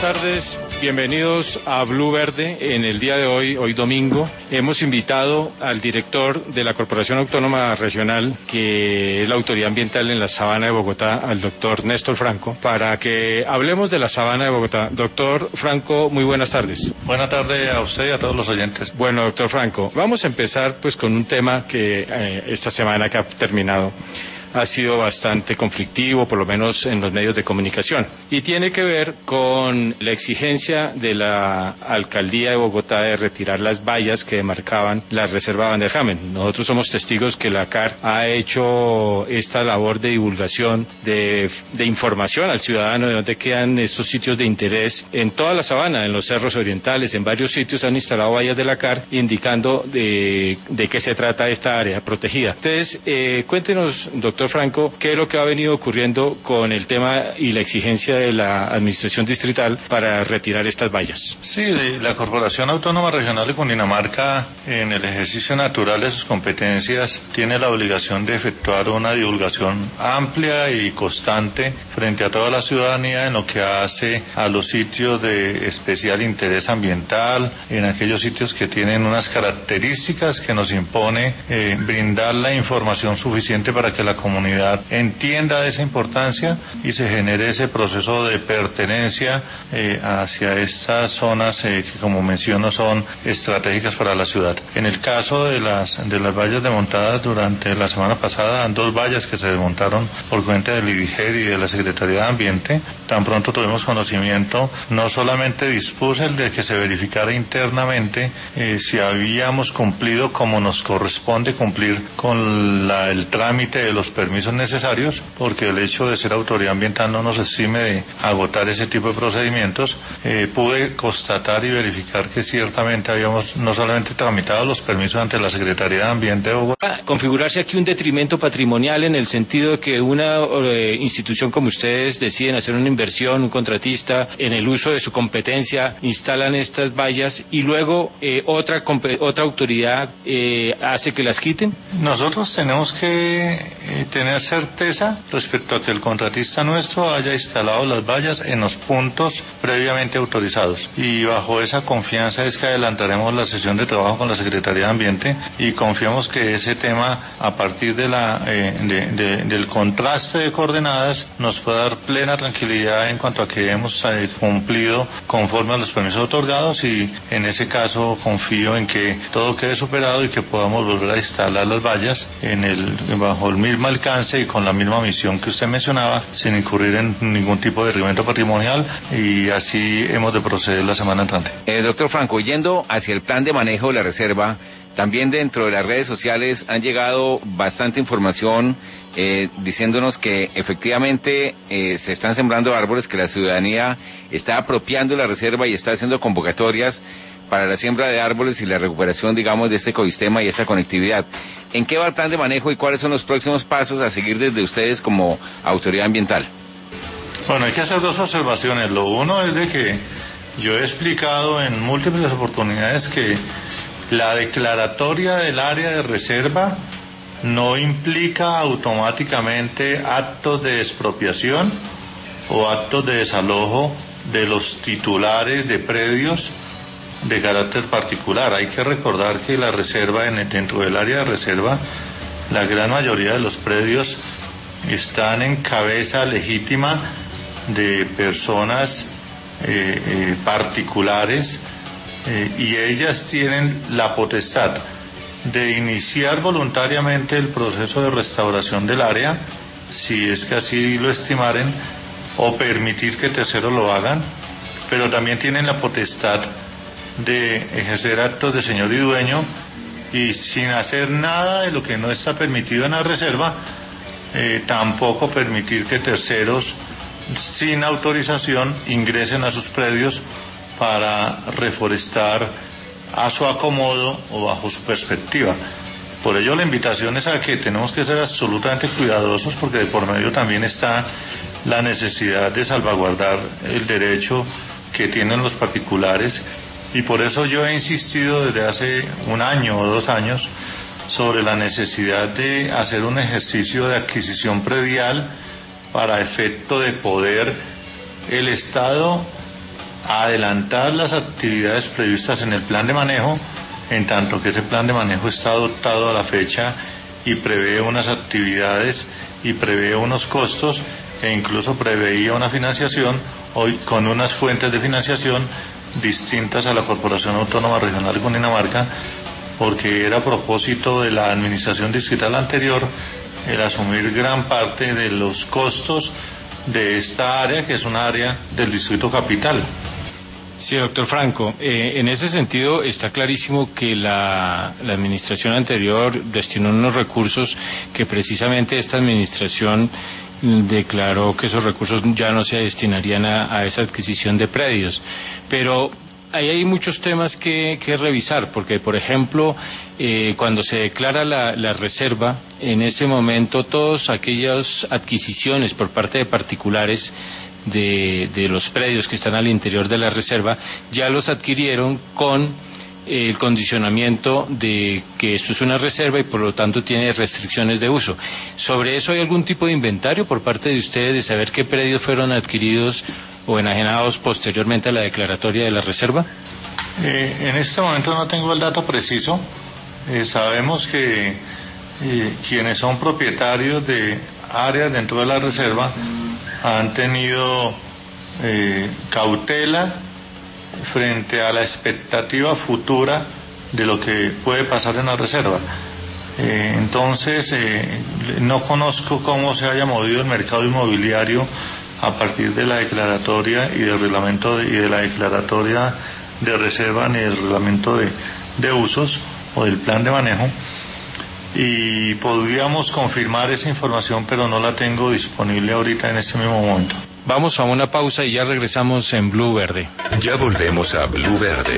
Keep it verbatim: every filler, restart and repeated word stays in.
tardes, bienvenidos a Blue Verde. En el día de hoy, hoy domingo, hemos invitado al director de la Corporación Autónoma Regional, que es la autoridad ambiental en la Sabana de Bogotá, al doctor Néstor Franco, para que hablemos de la Sabana de Bogotá. Doctor Franco, muy buenas tardes. Buenas tardes a usted y a todos los oyentes. Bueno, doctor Franco, vamos a empezar pues con un tema que eh, esta semana que ha terminado ha sido bastante conflictivo, por lo menos en los medios de comunicación, y tiene que ver con la exigencia de la Alcaldía de Bogotá de retirar las vallas que demarcaban la Reserva Van der Hamen. Nosotros somos testigos que la C A R ha hecho esta labor de divulgación, de, de información al ciudadano de dónde quedan estos sitios de interés en toda la sabana, en los cerros orientales, en varios sitios han instalado vallas de la C A R indicando de, de qué se trata esta área protegida. Entonces, eh, cuéntenos, doctor Franco, ¿qué es lo que ha venido ocurriendo con el tema y la exigencia de la administración distrital para retirar estas vallas? Sí, la Corporación Autónoma Regional de Cundinamarca, en el ejercicio natural de sus competencias, tiene la obligación de efectuar una divulgación amplia y constante frente a toda la ciudadanía en lo que hace a los sitios de especial interés ambiental, en aquellos sitios que tienen unas características que nos impone eh, brindar la información suficiente para que la comunidad comunidad entienda esa importancia y se genere ese proceso de pertenencia eh, hacia estas zonas eh, que, como menciono, son estratégicas para la ciudad. En el caso de las de las vallas desmontadas durante la semana pasada, dos vallas que se desmontaron por cuenta del I D I G E R y de la Secretaría de Ambiente, tan pronto tuvimos conocimiento, no solamente dispuse el de que se verificara internamente eh, si habíamos cumplido como nos corresponde cumplir con la, el trámite de los permisos necesarios, porque el hecho de ser autoridad ambiental no nos exime de agotar ese tipo de procedimientos. Eh, pude constatar y verificar que ciertamente habíamos no solamente tramitado los permisos ante la Secretaría de Ambiente de Bogotá. Configurarse aquí un detrimento patrimonial en el sentido de que una eh, institución como ustedes deciden hacer una inversión, un contratista, en el uso de su competencia, instalan estas vallas y luego eh, otra, otra autoridad eh, hace que las quiten. Nosotros tenemos que eh, tener certeza respecto a que el contratista nuestro haya instalado las vallas en los puntos previamente autorizados, y bajo esa confianza es que adelantaremos la sesión de trabajo con la Secretaría de Ambiente y confiamos que ese tema, a partir de la eh, de, de, del contraste de coordenadas, nos pueda dar plena tranquilidad en cuanto a que hemos eh, cumplido conforme a los permisos otorgados, y en ese caso confío en que todo quede superado y que podamos volver a instalar las vallas en el bajo el mismo alcance y con la misma misión que usted mencionaba, sin incurrir en ningún tipo de detrimento patrimonial, y así hemos de proceder la semana entrante. Eh, doctor Franco, yendo hacia el plan de manejo de la reserva, también dentro de las redes sociales han llegado bastante información eh, diciéndonos que efectivamente eh, se están sembrando árboles, que la ciudadanía está apropiando la reserva y está haciendo convocatorias para la siembra de árboles y la recuperación, digamos, de este ecosistema y esta conectividad. ¿En qué va el plan de manejo y cuáles son los próximos pasos a seguir desde ustedes como autoridad ambiental? Bueno, hay que hacer dos observaciones. Lo uno es de que yo he explicado en múltiples oportunidades que la declaratoria del área de reserva no implica automáticamente actos de expropiación o actos de desalojo de los titulares de predios de carácter particular. Hay que recordar que la reserva, en el, dentro del área de reserva, la gran mayoría de los predios están en cabeza legítima de personas eh, eh, particulares eh, y ellas tienen la potestad de iniciar voluntariamente el proceso de restauración del área, si es que así lo estimaren, o permitir que terceros lo hagan, pero también tienen la potestad de ejercer actos de señor y dueño y sin hacer nada de lo que no está permitido en la reserva, eh, tampoco permitir que terceros sin autorización ingresen a sus predios para reforestar a su acomodo o bajo su perspectiva. Por ello la invitación es a que tenemos que ser absolutamente cuidadosos, porque de por medio también está la necesidad de salvaguardar el derecho que tienen los particulares. Y por eso yo he insistido desde hace un año o dos años sobre la necesidad de hacer un ejercicio de adquisición predial para efecto de poder el Estado adelantar las actividades previstas en el plan de manejo, en tanto que ese plan de manejo está adoptado a la fecha y prevé unas actividades y prevé unos costos e incluso preveía una financiación hoy con unas fuentes de financiación distintas a la Corporación Autónoma Regional de Cundinamarca, porque era a propósito de la administración distrital anterior el asumir gran parte de los costos de esta área, que es una área del Distrito Capital. Sí, doctor Franco, eh, en ese sentido está clarísimo que la, la administración anterior destinó unos recursos que precisamente esta administración declaró que esos recursos ya no se destinarían a, a esa adquisición de predios, pero ahí hay muchos temas que, que revisar, porque por ejemplo, eh, cuando se declara la, la reserva, en ese momento todas aquellas adquisiciones por parte de particulares de, de los predios que están al interior de la reserva, ya los adquirieron con el condicionamiento de que esto es una reserva y por lo tanto tiene restricciones de uso. ¿Sobre eso hay algún tipo de inventario por parte de ustedes de saber qué predios fueron adquiridos o enajenados posteriormente a la declaratoria de la reserva? Eh, en este momento no tengo el dato preciso. Eh, sabemos que eh, quienes son propietarios de áreas dentro de la reserva han tenido eh, cautela frente a la expectativa futura de lo que puede pasar en la reserva. Eh, entonces, eh, no conozco cómo se haya movido el mercado inmobiliario a partir de la declaratoria y del reglamento de, y de la declaratoria de reserva ni del reglamento de, de usos o del plan de manejo, y podríamos confirmar esa información, pero no la tengo disponible ahorita en este mismo momento. Vamos a una pausa y ya regresamos en Blue Verde. Ya volvemos a Blue Verde.